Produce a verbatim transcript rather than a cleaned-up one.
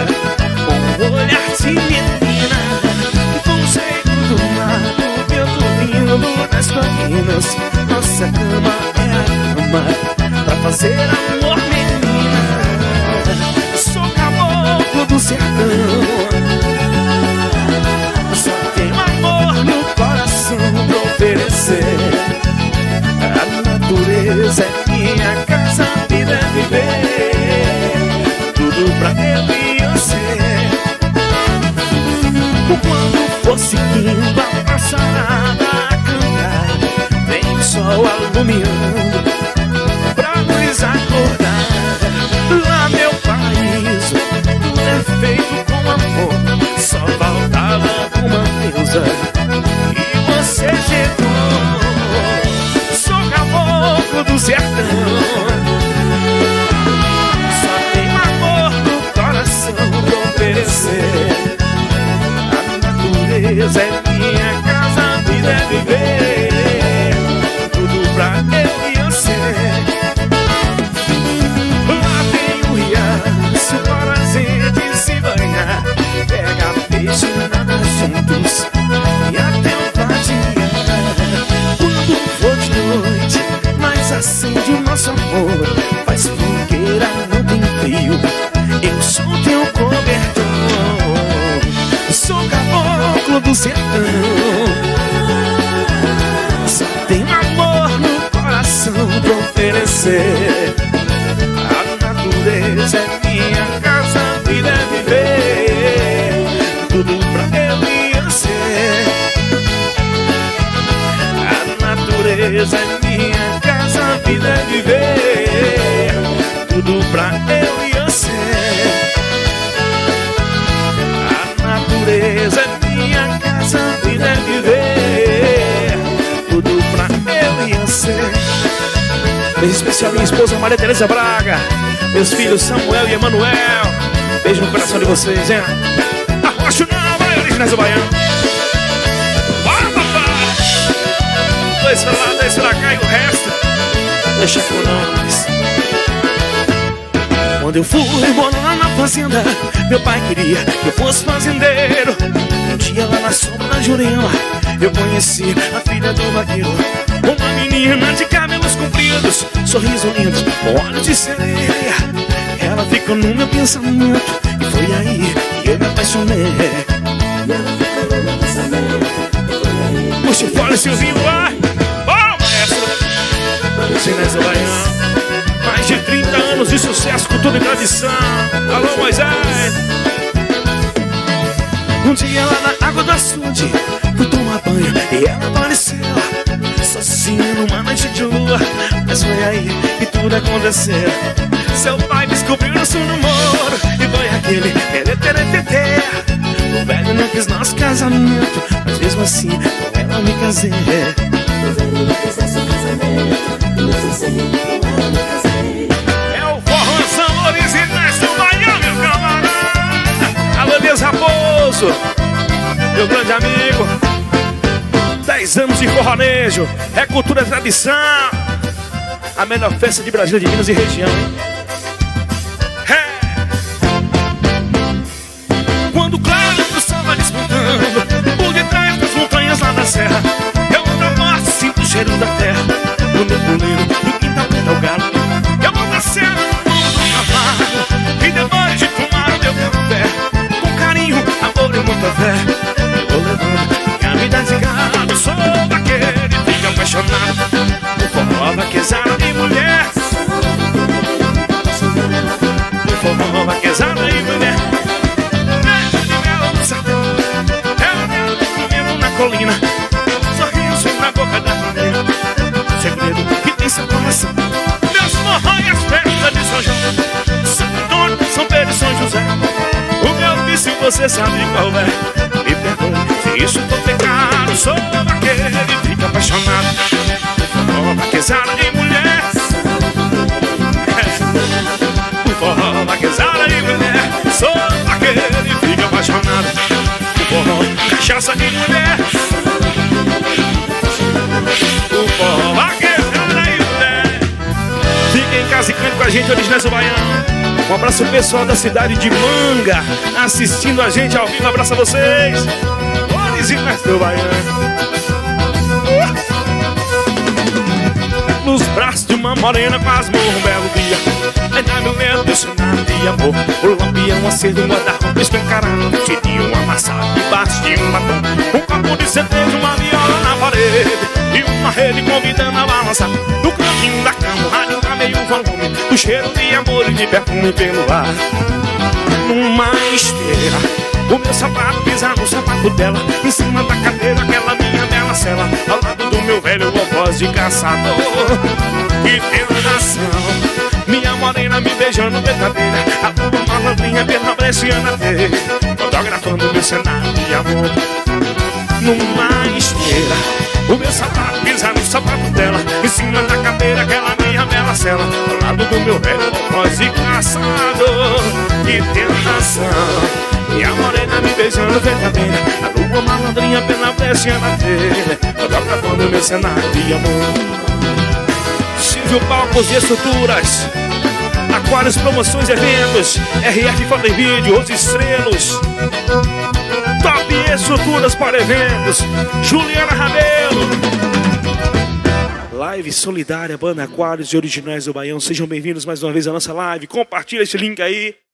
com um olhar de menina, com jeito do lado, vento lindo das colinas. Nossa cama é a cama pra fazer amor, menina. Sou caboclo do sertão, só tenho amor no coração pra oferecer. A natureza é minha casa, a vida é viver, tudo pra eu e você. Quando for seguindo a passarada a cantar, vem o sol alumiando pra nos acordar. Lá meu paraíso, tudo é feito com amor, só faltava uma mesa e você chegou. Sou caboclo do sertão, só tenho amor no coração pra oferecer. A natureza é minha casa, a vida é viver, tudo pra eu e você. Lá tem o riacho para a gente se banhar, pega peixe, nada juntos e até o vadiar. Quando for de noite, nós acende o nosso amor, faz fogueira, não tem frio, eu sou teu cobertor. Sou caboclo do sertão, só tenho amor no coração pra oferecer. A natureza é minha casa, a vida é viver, tudo pra eu e você. A natureza é minha casa, a vida é viver, tudo pra eu e você. A natureza é minha casa, a vida é viver, tudo pra eu e você. Beijo especial minha esposa Maria Tereza Braga, meus filhos Samuel e Emanuel. Beijo no coração de vocês, hein? Arrocha não, vai, Originais do Baiano. Bora, papai! Dois pra lá, dois pra cá e o resto deixa com nós. Quando eu fui morar na fazenda, meu pai queria que eu fosse fazendeiro. Um dia lá na sombra da Jurema, eu conheci a filha do vaqueiro. Uma menina de cabelos compridos, sorriso lindo, olhos de sereia. Ela ficou no meu pensamento e foi aí que eu me apaixonei. Puxa o fole, Silvinho, vai! Ó, maestro! Originais do Baiano. Mais de trinta anos de sucesso, cultura e tradição. Alô, Moisés! Um dia lá na água do açude, fui tomar banho e ela apareceu sozinha numa noite de lua. Mas foi aí que tudo aconteceu. Seu pai descobriu nosso namoro e foi aquele tereteretetê. O velho não quis nosso casamento, mas mesmo assim com ela me casei. O velho não quis nosso casamento, mesmo assim com ela me casei. É o forrozão Originais do Baiano, meu camarada. Alô, Deus Raposo, meu grande amigo. Dez anos de forronejo, é cultura e tradição. A melhor festa de Brasília, de Minas e região, hein? É. Quando claro pro sol vai despontando por detrás das montanhas lá da serra, eu ando a morte, sinto o cheiro da terra no meu puleiro, no quintal canta o galo. Eu vou da serra no mundo do cavalo e depois de fumar o meu café, com carinho, amor e muita fé, eu vou levando minha vida de gado. Sou daquele que fica apaixonado por forró, vaquejada e mulher. Por forró, vaquejada e mulher. Beijo de mel no sertão, é o mel comendo na colina, sorriso na boca da mulher, segredo que tem seu coração. Meus forró e as festas de São João, São Antônio, São Pedro e São José. O meu vício você sabe qual é. Me perdoe se isso for pecado. Sou aquele que fica apaixonado por forró, vaquejada e mulher. Por forró, vaquejada e mulher. Sou aquele que fica apaixonado por forró, cachaça e mulher. Por forró, vaquejada e mulher. Fiquem em casa e cante com a gente, Originais do Baiano. Um abraço pessoal da cidade de Manga, assistindo a gente ao vivo. Abraço a vocês. Originais do Baiano. Nos braços de uma morena quase morro um belo dia. Ainda me lembro do cenário de amor. O lampião aceso, um guarda-roupa escancarado, um tidinho amassado debaixo de um batom. Um copo de cerveja, uma viola na parede e uma rede convidando a balançar. No cantinho da cama, o rádio tá meio volume, o cheiro de amor e de perfume pelo ar. Numa esteira, o meu sapato pisa no sapato dela, em cima da cadeira, aquela minha bela cela, ao lado do meu velho voz de caçador. Que tentação, minha morena me beijando verdadeira, a tua malandrinha pela bresciana ter, fotografando meu cenário de amor. Numa esteira, o meu sapato pisa no sapato dela, em cima da cadeira, aquela minha bela cela, ao lado do meu velho voz de caçador. Que tentação, minha morena me beijando verdadeira, a lua malandrinha pela bresciana ter, fotografando meu cenário de amor. Silvio Palcos e Estruturas, Aquários Promoções e Eventos, R F Foto e Vídeo, Os Estrelos, Top Estruturas para Eventos, Juliana Rabelo. Live solidária, Banda Aquários e Originais do Baião. Sejam bem-vindos mais uma vez à nossa live. Compartilha esse link aí.